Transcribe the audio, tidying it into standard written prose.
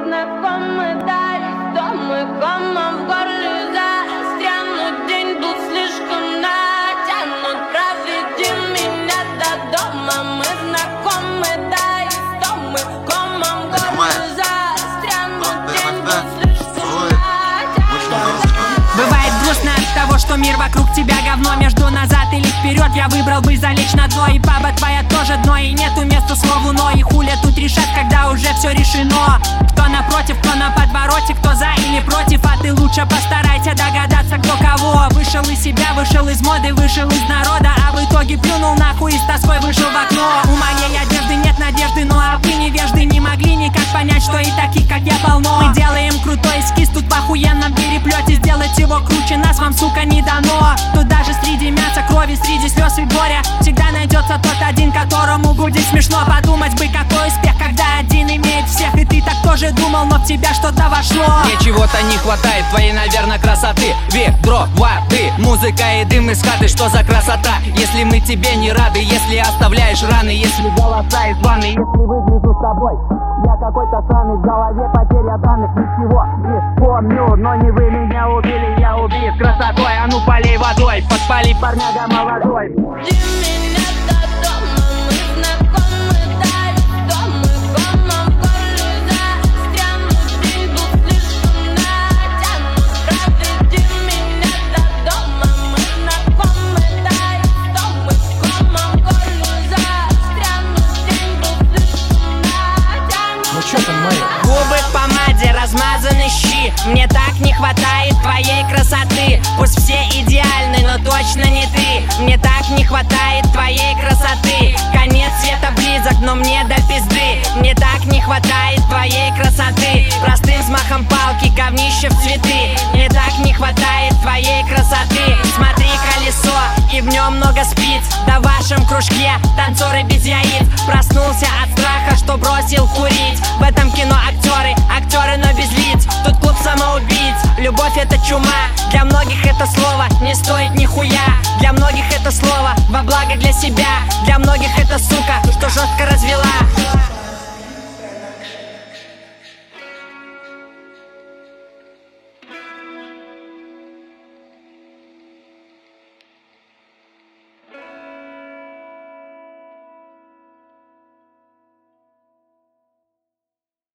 знакомы, дались дома, комом в горле застрянут. День тут слишком натянут, проведи меня до дома. Мы знакомы, дались дома, комом в горле застрянут. День тут слишком натянут. Бывает грустно от того, что мир вокруг тебя говно. Между назад или вперед я выбрал бы залечь на дно. И баба твоя тоже дно, и нету места слову но. И хуля тут решат, когда уже все решено. Кто напротив, кто на подвороте, кто за или против. А ты лучше постарайся догадаться, кто кого. Вышел из себя, вышел из моды, вышел из народа, а в итоге плюнул нахуй и с тоской вышел в окно. У моей одежды нет надежды, ну а вы невежды не могли никак понять, что и таких как я полно. Мы делаем крутой эскиз тут в охуенном переплете. Сделать его круче нас вам, сука, не дано. Тут даже среди мяса, крови, среди слез и горя всегда найдется тот один, которому будет смешно. Подумать бы, какой успех, когда один имеет всех. И ты так тоже думал, но в тебя что-то вошло. Мне чего-то не хватает, твоей, наверное, красоты. Ведроводы, музыка и дым из хаты, что за красота? Если мы тебе не рады, если оставляешь раны, если голоса из ванны, если выгляжу с тобой я какой-то странный, в голове потеря данных. Ничего не помню, но не вы меня убили, я убит красотой. А ну полей водой, подпали парняга молодой. Губы в помаде, размазаны щи. Мне так не хватает твоей красоты. Пусть все идеальны, но точно не ты. Мне так не хватает твоей красоты. Конец света близок, но мне до пизды. Мне так не хватает твоей красоты. Простым взмахом палки, говнище в цветы. Мне так не хватает твоей красоты. Смотри, колесо, и в нем много спиц. Да в вашем кружке танцоры без яиц. Проснулся от страха, что бросил курить. В этом кино актеры, актеры, но без лиц. Тут клуб самоубийц. Любовь это чума. Для многих это слово не стоит нихуя. Для многих это слово во благо для себя. Для многих это сука, что жестко развела.